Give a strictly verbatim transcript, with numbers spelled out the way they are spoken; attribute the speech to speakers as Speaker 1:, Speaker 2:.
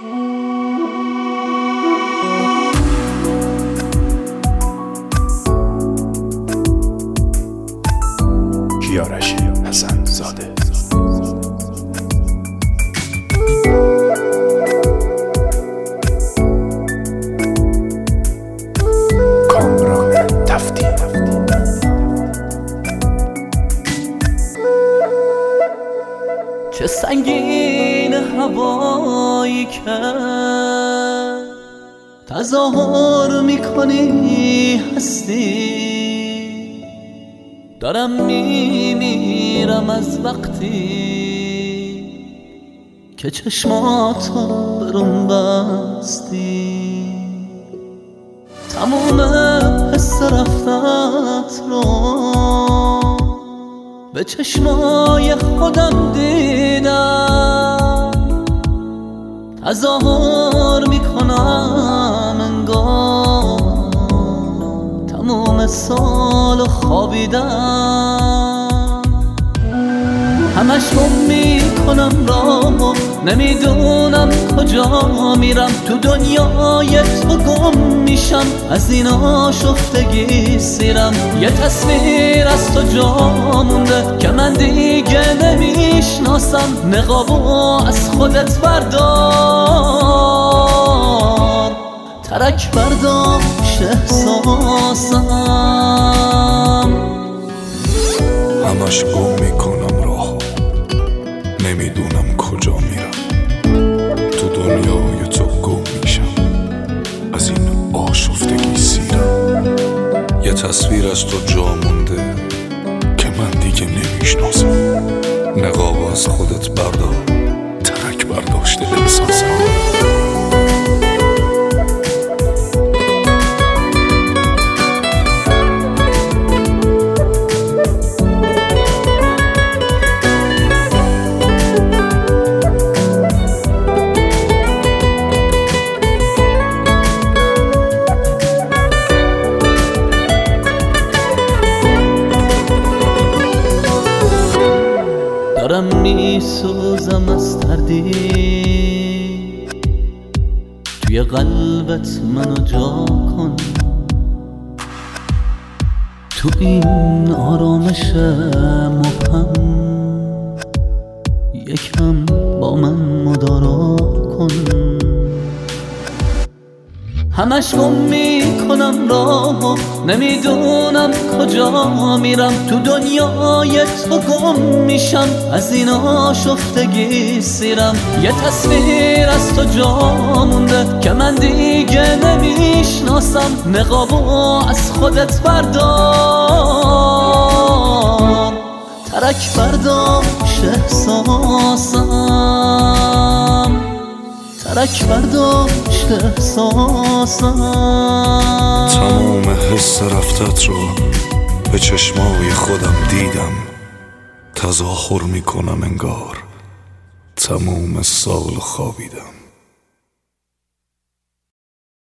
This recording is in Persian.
Speaker 1: کیارش حسن زاده. کامران تفتی.
Speaker 2: چه سنگین هوایی که تظاهر میکنی هستی، دارم میمیرم از وقتی که چشماتو برون بستی. تموم حس رفتت رو به چشمای خودم دیدم، تظاهر میکنم انگار تموم سال خوابیدم. همش گم میکنم راهو، نمیدونم کجا میرم، تو دنیای تو گم میشم، از این آشفتگی سیرم. یه تصویر از تو جا مونده که من دیگه نمیشناسم، نقابو از خودت بردار، ترک برداشت احساسم.
Speaker 3: همش گم میکنم راهو، نمیدونم کجا میرم، تو دنیای تو گم میشم، از این آشفتگی سیرم. یه تصویر از تو جا مونده که من دیگه نمیشناسم، نقاب از خودت بردار، ترک برداشته احساسم.
Speaker 2: دارم میسوزم از تردید، توی قلبت منو جا کن، تو این آرامش مبهم یکم با من مدارا کن. همش گم میکنم راهو، نمیدونم کجا میرم، تو دنیای تو گم میشم، از این آشفتگی سیرم. یه تصویر از تو جا مونده که من دیگه نمیشناسم، نقابو از خودت بردار، ترک برداشت احساسم، ترک برداشت احساسم.
Speaker 3: تموم حس رفتت رو به چشمای خودم دیدم، تظاهر میکنم انگار تموم سال خوابیدم.